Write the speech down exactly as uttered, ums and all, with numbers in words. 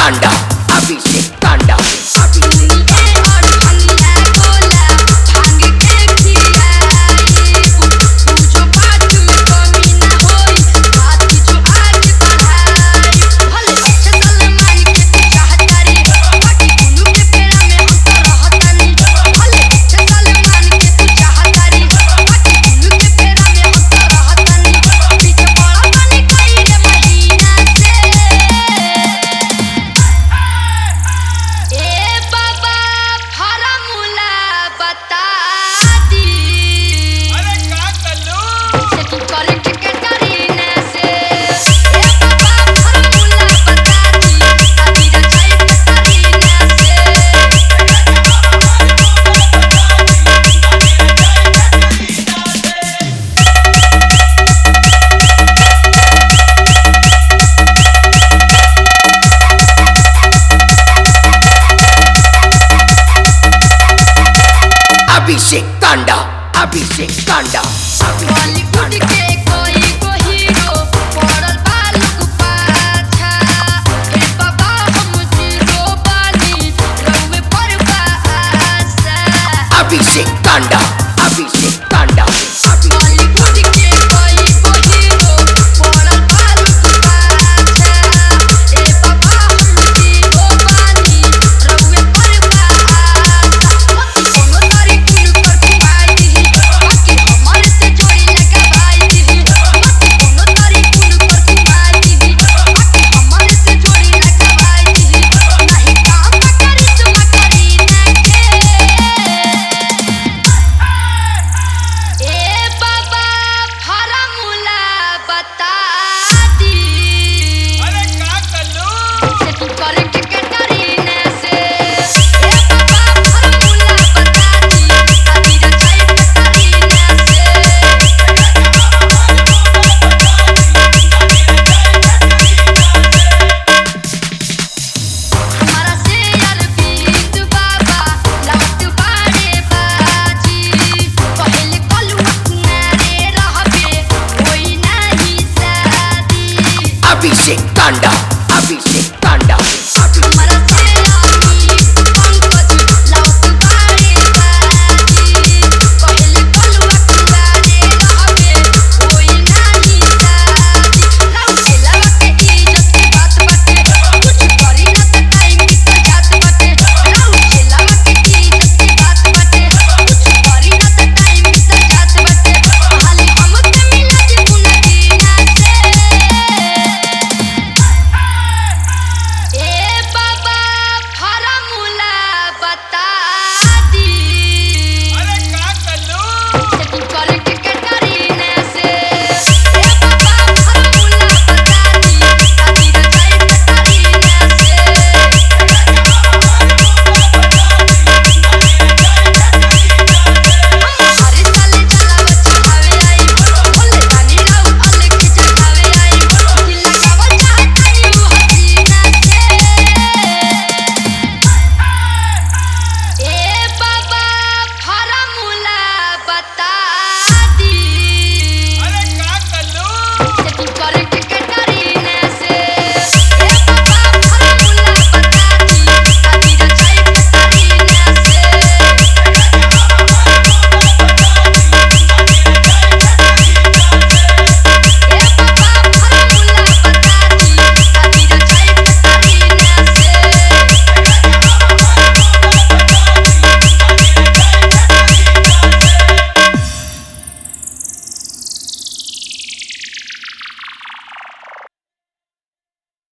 तांडा अभिषेक तांडा अभिषेक तांडा अभिषेक तांडा बॉलीवुड के कोई को हीरो पड़ल बालक पाछा हे बाबा हम जीरो बानी रउवे पर आशा अभिषेक तांडा अभिषेक तांडा बॉलीवुड के कोई को हीरो पड़ल बालक पाछा हे बाबा हम जीरो बानी रउवे पर आशा कोनो तारी कुल कर कुमाई दी बाकी हमर से जोड़ी लगा भाई दी कोनो तारी कुल कर कुमाई दी बाकी हमर से जोड़ी लगा भाई दी नहीं काम करी तुम करी ना ए बाबा फार्मूला बता दी अरे का कल्लू से तू करे टिकट करीने से ए बाबा फार्मूला बता दी आदि रचाई करीने से हमारा से यार बीत बाबा लाट बाड़े बाजी पहले कलुआ कुंवारे रहबे होई नाही शादी अभिषेक तांडा